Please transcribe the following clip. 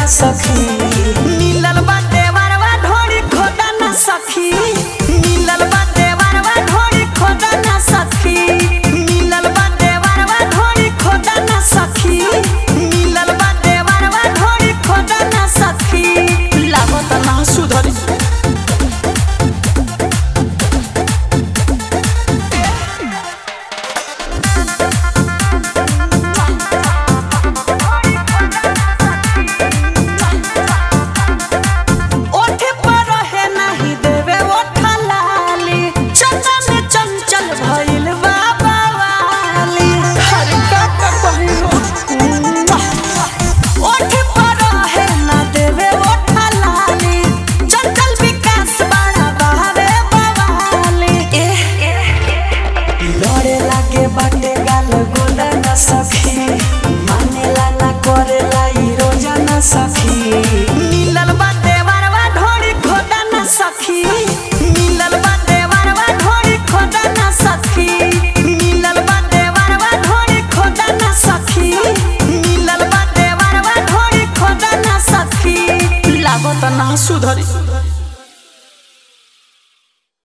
सखी मिलल बा देवरवा ढोरी खोदा ना सखी मिलल बा देवरवा ढोरी खोदा ना सखी मिलल बा देवरवा ढोरी खोदा ना सखी मिलल बा देवरवा ढोरी खोदा ना सखी लागत ना सुधरी बाटे गाल गोला ना सखी मानेला ना करेला ई रोजा ना सखी मिलल बा देवरवा ढोरी खोदा ना सखी मिलल बा देवरवा ढोरी खोदा ना सखी मिलल बा देवरवा ढोरी खोदा ना सखी मिलल बा देवरवा ढोरी खोदा ना सखी लागत ना सुधरी।